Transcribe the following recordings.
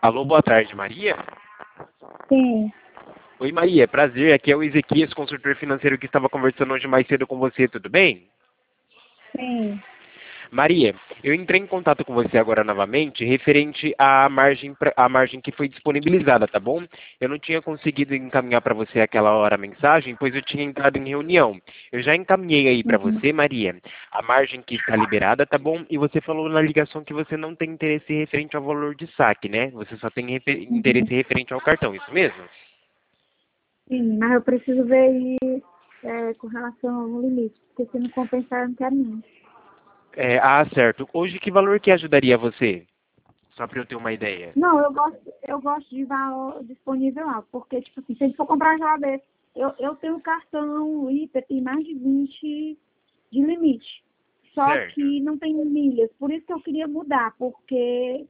Alô, boa tarde, Maria. Sim, Oi, Maria, prazer. Aqui é o Ezequias, consultor financeiro que estava conversando hoje mais cedo com você, tudo bem? sim. Maria, eu entrei em contato com você agora novamente, referente à margem, à margem que foi disponibilizada, tá bom? Eu não tinha conseguido encaminhar para você aquela hora a mensagem, pois eu tinha entrado em reunião. Eu já encaminhei aí para Uhum. você, Maria, a margem que está liberada, tá bom? E você falou na ligação que você não tem interesse referente ao valor de saque, né? Você só tem interesse referente ao cartão, isso mesmo? Sim, mas eu preciso ver aí com relação ao limite, porque se não compensar, eu não quero não. Certo. Hoje, que valor que ajudaria você? Só para eu ter uma ideia. Não, eu gosto de valor disponível lá, porque, tipo assim, se a gente for comprar uma geladeira, eu tenho cartão hiper, tem mais de 20 de limite. Só Certo. que não tem milhas. Por isso que eu queria mudar, porque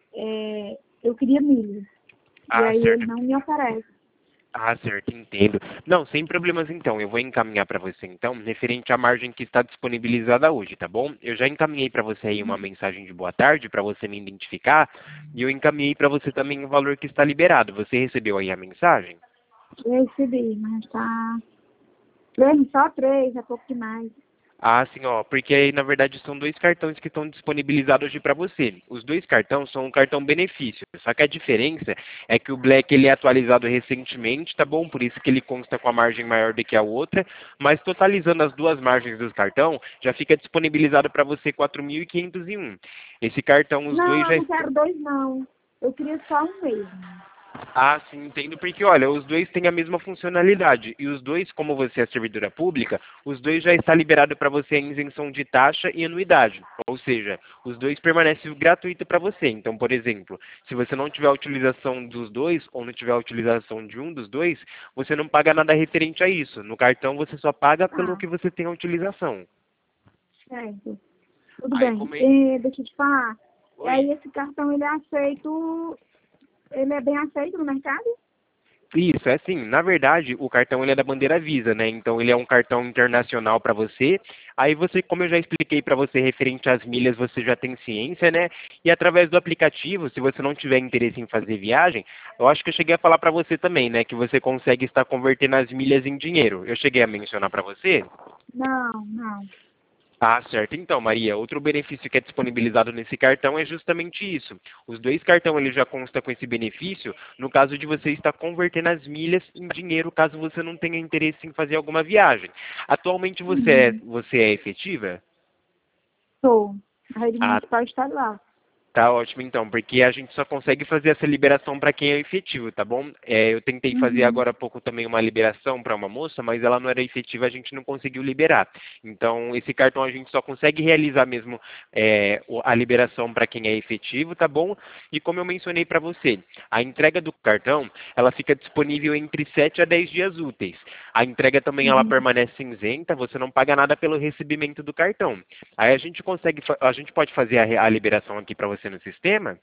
eu queria milhas. E aí ele Certo. não me oferece. Certo, entendo. Não, sem problemas então. Eu vou encaminhar para você então, referente à margem que está disponibilizada hoje, tá bom? Eu já encaminhei para você aí uma mensagem de boa tarde para você me identificar e eu encaminhei para você também o valor que está liberado. Você recebeu aí a mensagem? Eu recebi, mas tá. Três, só três, é pouco demais. Sim, ó, porque aí na verdade são dois cartões que estão disponibilizados hoje para você. Os dois cartões são um cartão benefício, só que a diferença é que o Black ele é atualizado recentemente, tá bom? Por isso que ele consta com a margem maior do que a outra, mas totalizando as duas margens do cartão, já fica disponibilizado para você 4.501. Esse cartão, os dois Não, eu já não quero dois, não. Eu queria só um mesmo. Sim, entendo, porque olha, os dois têm a mesma funcionalidade e os dois, como você é servidora pública, os dois já está liberado para você a isenção de taxa e anuidade, ou seja, os dois permanecem gratuito para você. Então, por exemplo, se você não tiver a utilização dos dois ou não tiver a utilização de um dos dois, você não paga nada referente a isso. No cartão você só paga pelo Ah, que você tem a utilização. certo. Tudo Aí bem. como é... Deixa eu te falar. E Oi? aí esse cartão, ele é bem aceito no mercado? Isso, é assim, na verdade, o cartão ele é da bandeira Visa, né? Então ele é um cartão internacional para você. Aí você, como eu já expliquei para você referente às milhas, você já tem ciência, né? E através do aplicativo, se você não tiver interesse em fazer viagem, eu acho que eu cheguei a falar para você também, né, que você consegue estar convertendo as milhas em dinheiro. Eu cheguei a mencionar para você? Não, não. Certo. Então, Maria, outro benefício que é disponibilizado nesse cartão é justamente isso. Os dois cartões ele já consta com esse benefício no caso de você estar convertendo as milhas em dinheiro, caso você não tenha interesse em fazer alguma viagem. Atualmente Uhum. você é efetiva? Sou. A rede Ah, municipal estadual. Tá ótimo, então, porque a gente só consegue fazer essa liberação para quem é efetivo, tá bom? Eu tentei fazer Uhum. agora há pouco também uma liberação para uma moça, mas ela não era efetiva, a gente não conseguiu liberar. Então, esse cartão a gente só consegue realizar mesmo a liberação para quem é efetivo, tá bom? E como eu mencionei para você, a entrega do cartão, ela fica disponível entre 7 a 10 dias úteis. A entrega também ela Uhum. permanece isenta, você não paga nada pelo recebimento do cartão. Aí a gente pode fazer a liberação aqui para você no sistema?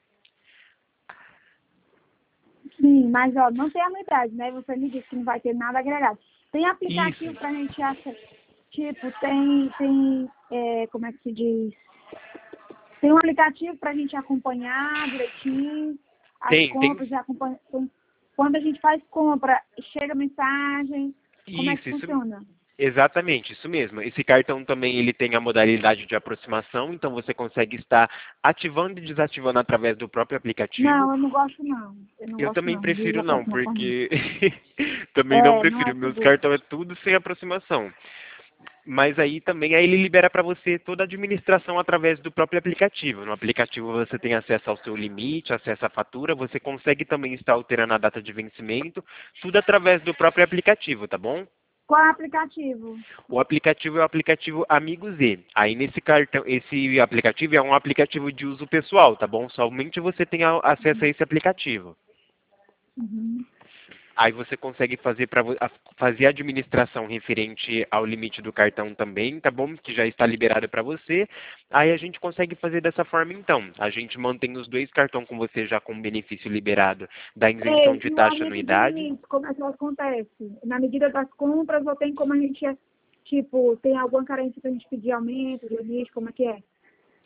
Sim, mas ó, não tem anuidade, né? Você me disse que não vai ter nada agregado. Tem Isso. aplicativo pra gente achar, tipo, como é que se diz? Tem um aplicativo pra gente acompanhar direitinho as Tem. compras e acompanhar. Quando a gente faz compra, chega mensagem, como é que Isso. funciona? Exatamente, isso mesmo. Esse cartão também ele tem a modalidade de aproximação, então você consegue estar ativando e desativando através do próprio aplicativo. Não, eu não gosto não. Eu não Eu gosto também não de prefiro não, aproximação. porque também não É, não é prefiro. Meus seguro. cartões é tudo sem aproximação. Mas aí também aí ele libera para você toda a administração através do próprio aplicativo. No aplicativo você tem acesso ao seu limite, acesso à fatura, você consegue também estar alterando a data de vencimento, tudo através do próprio aplicativo, tá bom? Qual é o aplicativo? O aplicativo é o aplicativo Amigo Z. Aí nesse cartão, esse aplicativo é um aplicativo de uso pessoal, tá bom? Somente você tem acesso a esse aplicativo. Uhum. Aí você consegue fazer fazer a administração referente ao limite do cartão também, tá bom? Que já está liberado para você. Aí a gente consegue fazer dessa forma então. A gente mantém os dois cartões com você já com benefício liberado da isenção Ei, de e o taxa aumento de anuidade. limite, como é que acontece? Na medida das compras ou tem como a gente, tipo, tem alguma carência para a gente pedir aumento de limite, como é que é?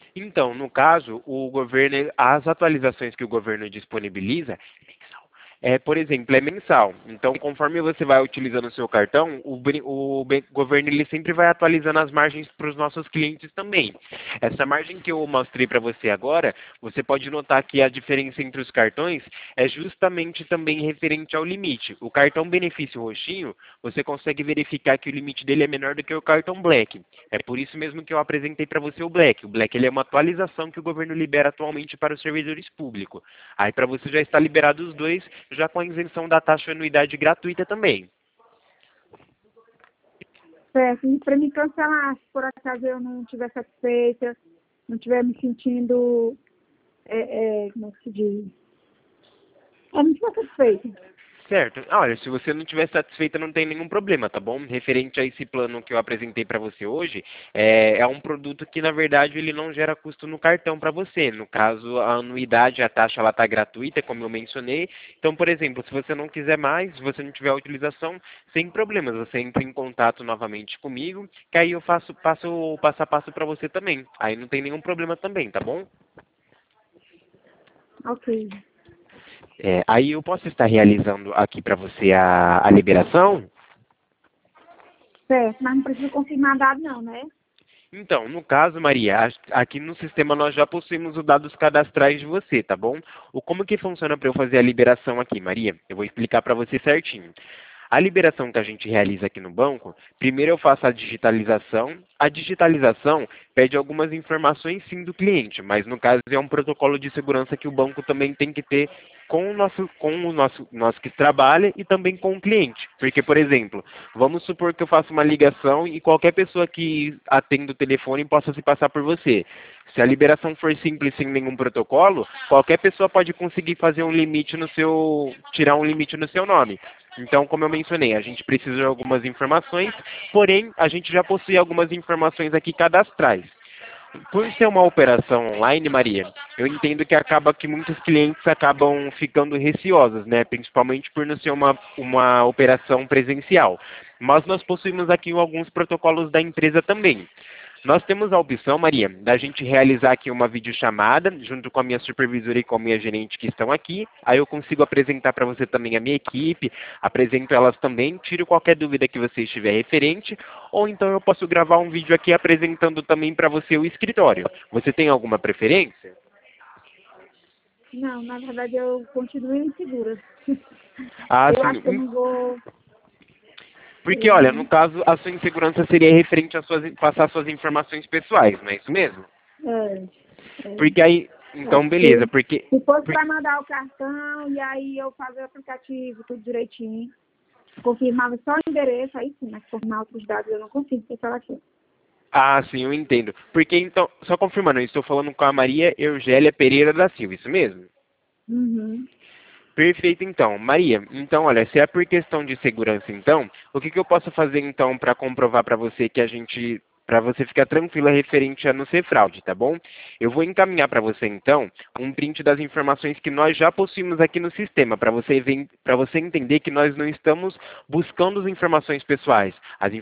Então, no caso, o governo, as atualizações que o governo disponibiliza por exemplo, é mensal. Então, conforme você vai utilizando o seu cartão, o governo ele sempre vai atualizando as margens para os nossos clientes também. Essa margem que eu mostrei para você agora, você pode notar que a diferença entre os cartões é justamente também referente ao limite. O cartão benefício roxinho, você consegue verificar que o limite dele é menor do que o cartão black. É por isso mesmo que eu apresentei para você o black. O black ele é uma atualização que o governo libera atualmente para os servidores públicos. Aí para você já está liberado os dois, já com a isenção da taxa de anuidade gratuita também. Certo, e para me cancelar, se por acaso eu não estiver satisfeita, não estiver me sentindo, como é que se diz? Eu não estiver satisfeita. Certo. Olha, se você não estiver satisfeita, não tem nenhum problema, tá bom? Referente a esse plano que eu apresentei para você hoje, é um produto que, na verdade, ele não gera custo no cartão para você. No caso, a anuidade, a taxa, ela está gratuita, como eu mencionei. Então, por exemplo, se você não quiser mais, se você não tiver utilização, sem problemas, você entra em contato novamente comigo, que aí eu passo o passo a passo para você também. Aí não tem nenhum problema também, tá bom? Ok. Aí eu posso estar realizando aqui para você a liberação. Certo, mas não precisa confirmar dado não, né? Então, no caso, Maria, aqui no sistema nós já possuímos os dados cadastrais de você, tá bom? O como que funciona para eu fazer a liberação aqui, Maria? Eu vou explicar para você certinho. A liberação que a gente realiza aqui no banco, primeiro eu faço a digitalização. A digitalização pede algumas informações sim do cliente, mas no caso é um protocolo de segurança que o banco também tem que ter com o nosso que trabalha e também com o cliente. Porque, por exemplo, vamos supor que eu faça uma ligação e qualquer pessoa que atenda o telefone possa se passar por você. Se a liberação for simples sem nenhum protocolo, qualquer pessoa pode conseguir fazer um limite no seu, tirar um limite no seu nome. Então, como eu mencionei, a gente precisa de algumas informações, porém, a gente já possui algumas informações aqui cadastrais. Por ser uma operação online, Maria, eu entendo que acaba que muitos clientes acabam ficando receosos, né? Principalmente por não ser uma operação presencial. Mas nós possuímos aqui alguns protocolos da empresa também. Nós temos a opção, Maria, da gente realizar aqui uma videochamada junto com a minha supervisora e com a minha gerente que estão aqui. Aí eu consigo apresentar para você também a minha equipe, apresento elas também, tiro qualquer dúvida que você estiver referente, ou então eu posso gravar um vídeo aqui apresentando também para você o escritório. Você tem alguma preferência? Não, na verdade eu continuo insegura. Ah, Eu acho que eu sim. não vou. Porque, Eu olha, no não. caso, a sua insegurança seria referente a passar suas informações pessoais, não é isso mesmo? É, Porque aí, então, acho beleza, que porque se fosse para mandar o cartão e aí eu fazer o aplicativo, tudo direitinho, confirmava só o endereço, aí sim, mas confirmar outros dados eu não consigo, porque ela aqui. Ah, sim, eu entendo. Porque então, só confirmando, eu estou falando com a Maria Eugélia Pereira da Silva, isso mesmo? Uhum. Perfeito, então. Maria, então, olha, se é por questão de segurança, então, o que eu posso fazer, então, para comprovar para você que a gente, para você ficar tranquila referente a não ser fraude, tá bom? Eu vou encaminhar para você, então, um print das informações que nós já possuímos aqui no sistema, para você ver, para você entender que nós não estamos buscando as informações pessoais.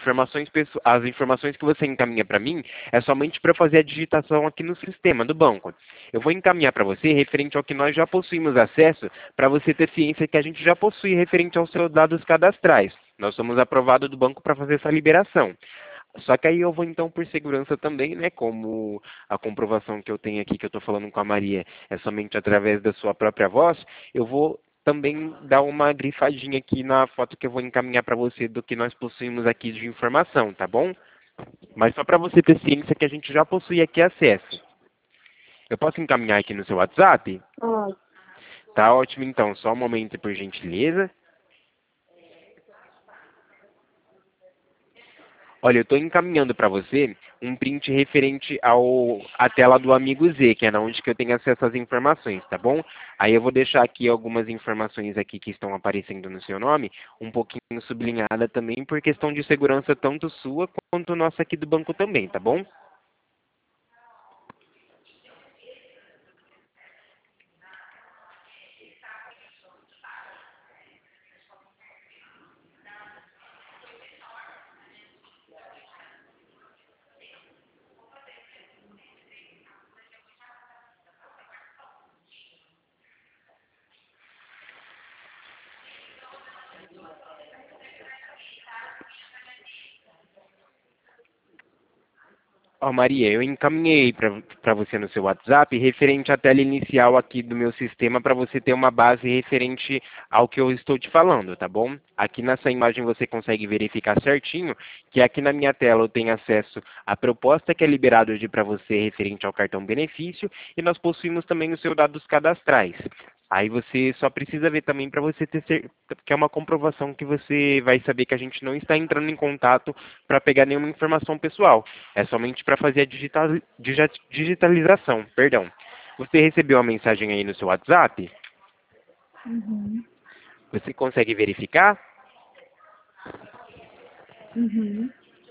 As informações que você encaminha para mim é somente para fazer a digitação aqui no sistema do banco. Eu vou encaminhar para você referente ao que nós já possuímos acesso, para você ter ciência que a gente já possui referente aos seus dados cadastrais. Nós somos aprovados do banco para fazer essa liberação. Só que aí eu vou então por segurança também, né? Como a comprovação que eu tenho aqui, que eu estou falando com a Maria, é somente através da sua própria voz, eu vou também dar uma grifadinha aqui na foto que eu vou encaminhar para você do que nós possuímos aqui de informação, tá bom? Mas só para você ter ciência que a gente já possui aqui acesso. Eu posso encaminhar aqui no seu WhatsApp? Ó, Tá ótimo, então. Só um momento, por gentileza. Olha, eu estou encaminhando para você um print referente à tela do Amigo Z, que é na onde que eu tenho acesso às informações, tá bom? Aí eu vou deixar aqui algumas informações aqui que estão aparecendo no seu nome, um pouquinho sublinhada também, por questão de segurança tanto sua quanto nossa aqui do banco também, tá bom? Ó, Maria, eu encaminhei para você no seu WhatsApp referente à tela inicial aqui do meu sistema para você ter uma base referente ao que eu estou te falando, tá bom? Aqui nessa imagem você consegue verificar certinho que aqui na minha tela eu tenho acesso à proposta que é liberada hoje para você referente ao cartão benefício e nós possuímos também os seus dados cadastrais. Aí você só precisa ver também para você ter que é uma comprovação que você vai saber que a gente não está entrando em contato para pegar nenhuma informação pessoal. É somente para fazer a digitalização, perdão. Você recebeu a mensagem aí no seu WhatsApp? Uhum. Você consegue verificar? Uhum.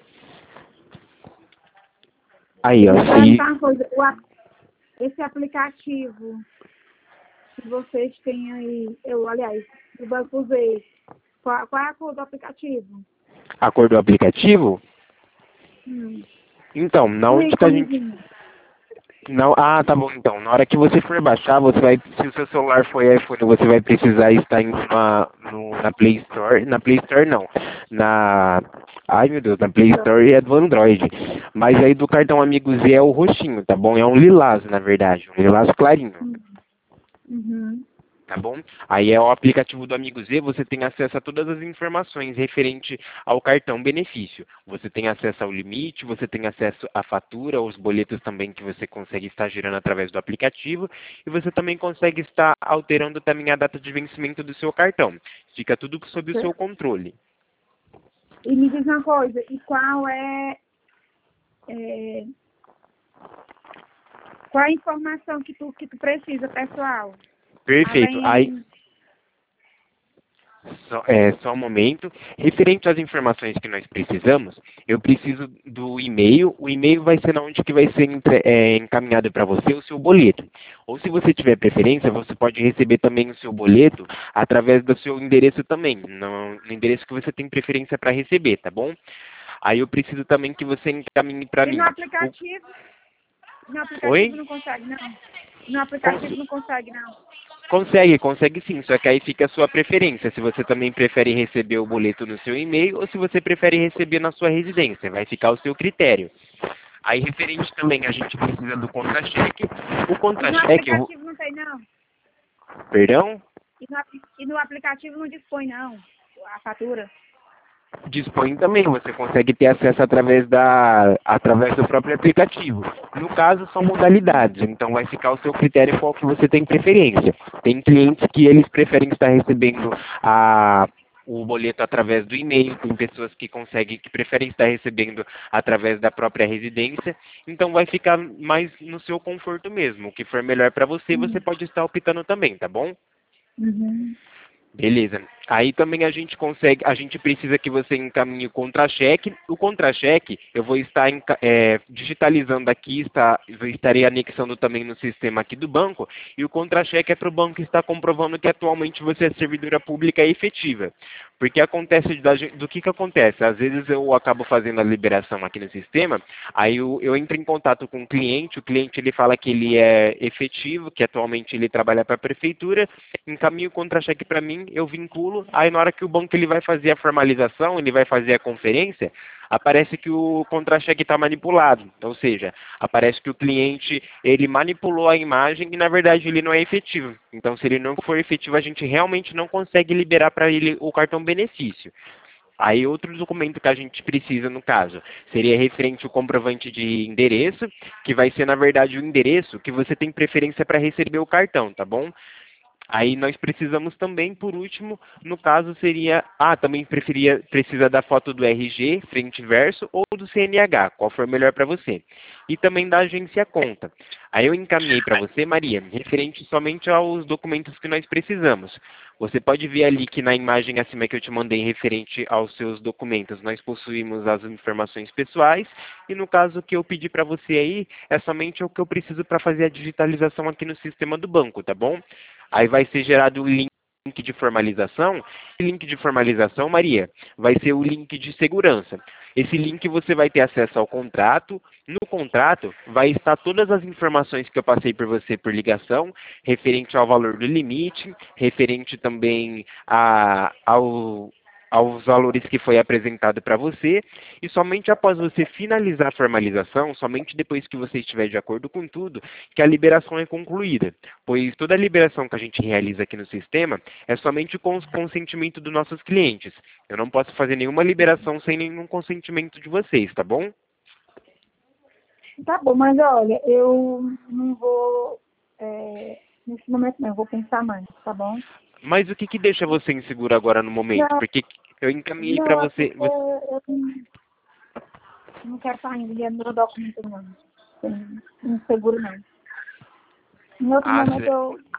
Aí, ó. Deixa eu perguntar uma coisa. Esse aplicativo que vocês têm aí, aliás, do Banco Z, qual é a cor do aplicativo? A cor do aplicativo? Hum. Então, na O onde que a gente... íconezinho. Não, ah, tá bom então. Na hora que você for baixar, você vai, se o seu celular for iPhone, você vai precisar estar em na Play Store. Na Play Store não. Ai meu Deus, na Play Store é do Android. Mas aí do cartão Amigo Z é o roxinho, tá bom? É um lilás, na verdade. Um lilás clarinho. Uhum. Tá bom? Aí é o aplicativo do Amigo Z, você tem acesso a todas as informações referente ao cartão benefício. Você tem acesso ao limite, você tem acesso à fatura, aos boletos também que você consegue estar girando através do aplicativo e você também consegue estar alterando também a data de vencimento do seu cartão. Fica tudo sob o seu controle. E me diz uma coisa, e qual qual a informação que tu precisa, pessoal? Perfeito. Aí, Além... só um momento. Referente às informações que nós precisamos, eu preciso do e-mail. O e-mail vai ser na onde que vai ser encaminhado para você o seu boleto. Ou se você tiver preferência, você pode receber também o seu boleto através do seu endereço também, no endereço que você tem preferência para receber, tá bom? Aí eu preciso também que você encaminhe para E mim. no aplicativo? No aplicativo Oi? não consegue, não. No aplicativo não consegue, não. Consegue sim, só que aí fica a sua preferência, se você também prefere receber o boleto no seu e-mail ou se você prefere receber na sua residência, vai ficar ao seu critério. Aí referente também, a gente precisa do contra-cheque. O E no contra-cheque, aplicativo não tem, não. perdão, E no aplicativo não dispõe, não, a fatura. dispõe também, você consegue ter acesso através do próprio aplicativo. No caso, são modalidades, então vai ficar ao seu critério qual que você tem preferência. Tem clientes que eles preferem estar recebendo o boleto através do e-mail, tem pessoas que preferem estar recebendo através da própria residência, então vai ficar mais no seu conforto mesmo. O que for melhor para você, você pode estar optando também, tá bom? Uhum. Beleza. Aí também a gente precisa que você encaminhe o contra-cheque. O contra-cheque eu vou estar digitalizando aqui, eu estarei anexando também no sistema aqui do banco. E o contra-cheque é para o banco estar comprovando que atualmente você é servidora pública efetiva. Porque acontece, do que acontece? Às vezes eu acabo fazendo a liberação aqui no sistema, aí eu entro em contato com o cliente ele fala que ele é efetivo, que atualmente ele trabalha para a prefeitura, encaminha o contra-cheque para mim, eu vinculo, aí na hora que o banco ele vai fazer a formalização, ele vai fazer a conferência, aparece que o contra-cheque está manipulado, ou seja, aparece que o cliente ele manipulou a imagem e na verdade ele não é efetivo. Então se ele não for efetivo, a gente realmente não consegue liberar para ele o cartão benefício. Aí outro documento que a gente precisa, no caso, seria referente ao comprovante de endereço, que vai ser, na verdade, o endereço que você tem preferência para receber o cartão, tá bom? Aí nós precisamos também, por último, no caso seria, também precisa da foto do RG, frente e verso, ou do CNH, qual for melhor para você. E também da agência conta. Aí eu encaminhei para você, Maria, referente somente aos documentos que nós precisamos. Você pode ver ali que na imagem acima que eu te mandei referente aos seus documentos, nós possuímos as informações pessoais, e no caso que eu pedi para você aí, é somente o que eu preciso para fazer a digitalização aqui no sistema do banco, tá bom? Aí vai ser gerado o link de formalização. Esse link de formalização, Maria, vai ser o link de segurança. Esse link você vai ter acesso ao contrato. No contrato vai estar todas as informações que eu passei por você por ligação, referente ao valor do limite, referente também aos valores que foi apresentado para você, e somente após você finalizar a formalização, somente depois que você estiver de acordo com tudo, que a liberação é concluída, pois toda a liberação que a gente realiza aqui no sistema é somente com o consentimento dos nossos clientes. Eu não posso fazer nenhuma liberação sem nenhum consentimento de vocês, tá bom? Tá bom, mas olha, eu não vou, nesse momento não, eu vou pensar mais, tá bom? Mas o que que deixa você inseguro agora no momento? Não, Porque eu encaminhei para não, é você, porque eu não quero estar enviando meu documento, não. Inseguro, não. Em outro Ah, momento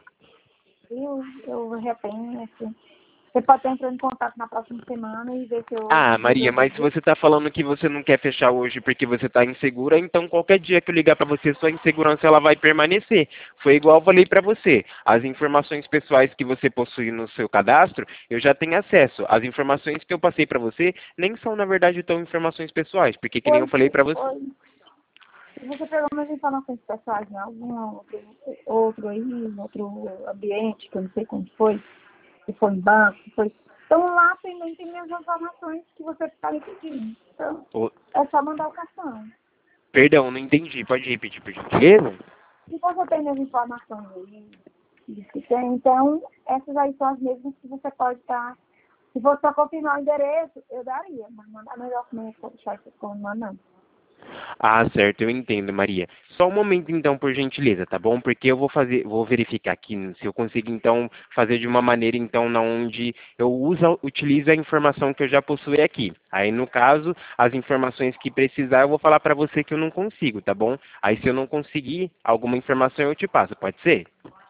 eu repenso. Você pode estar entrando em contato na próxima semana e ver se eu Maria, mas se resolvi. você está falando que você não quer fechar hoje porque você está insegura, então qualquer dia que eu ligar para você, sua insegurança ela vai permanecer. Foi igual eu falei para você. As informações pessoais que você possui no seu cadastro, eu já tenho acesso. As informações que eu passei para você nem são, na verdade, tão informações pessoais, porque que nem eu Pois, falei para você. pois, se você pegou minhas informações pessoais em algum outro aí, em outro ambiente, que eu não sei como foi, se foi em banco, se foi. Então lá também tem minhas informações que você está me pedindo. Então, Ô, é só mandar o cartão. perdão, não entendi. Pode repetir, por gentileza? Se você tem minhas informações aí, diz que tem, então essas aí são as mesmas que você pode estar. Se for só confirmar o endereço, eu daria, mas mandar meu documento para deixar isso como não. Ah, certo, eu entendo, Maria. Só um momento então, por gentileza, tá bom? Porque eu vou verificar aqui se eu consigo então fazer de uma maneira então na onde eu utilizo a informação que eu já possuí aqui. Aí no caso, as informações que precisar, eu vou falar para você que eu não consigo, tá bom? Aí se eu não conseguir alguma informação eu te passo, pode ser?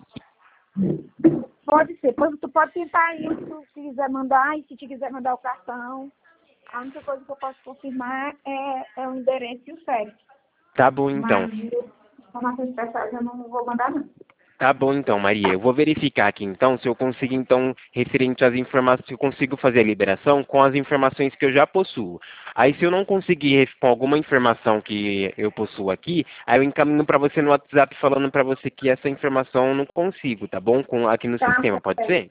Pode ser, pois tu pode tentar isso, se quiser mandar, e se te quiser mandar o cartão. A única coisa que eu posso confirmar é o endereço e o CEP. Tá bom então. Mas informações pessoais eu não vou mandar, não. Tá bom então, Maria. Eu vou verificar aqui então se eu consigo então referente às informações, se eu consigo fazer a liberação com as informações que eu já possuo. Aí se eu não conseguir com alguma informação que eu possuo aqui, aí eu encaminho para você no WhatsApp falando para você que essa informação eu não consigo, tá bom? Aqui no Tá, sistema, pode ser?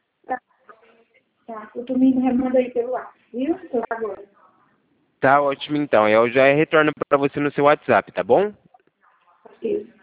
tá. Tu me remanda aí pelo ar, viu? Eu agora. Tá ótimo então. Eu já retorno para você no seu WhatsApp, tá bom? Ok.